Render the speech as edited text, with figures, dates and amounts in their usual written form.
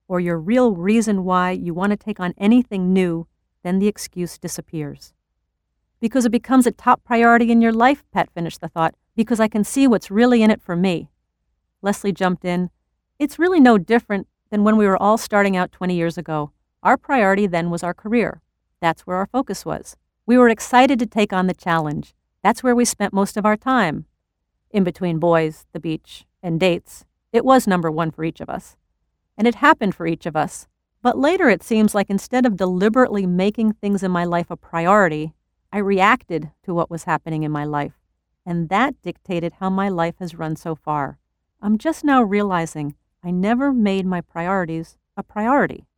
or your real reason why you want to take on anything new, then the excuse disappears. Because it becomes a top priority in your life, Pat finished the thought, because I can see what's really in it for me. Leslie jumped in. It's really no different than when we were all starting out 20 years ago. Our priority then was our career. That's where our focus was. We were excited to take on the challenge. That's where we spent most of our time. In between boys, the beach, and dates, it was number one for each of us. And it happened for each of us. But later it seems like instead of deliberately making things in my life a priority, I reacted to what was happening in my life. And that dictated how my life has run so far. I'm just now realizing I never made my priorities a priority.